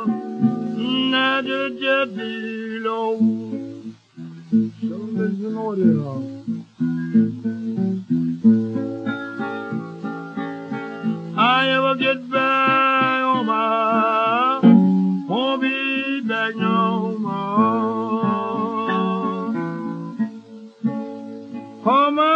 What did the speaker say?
I ever get back on my, won't be back no more. Come on.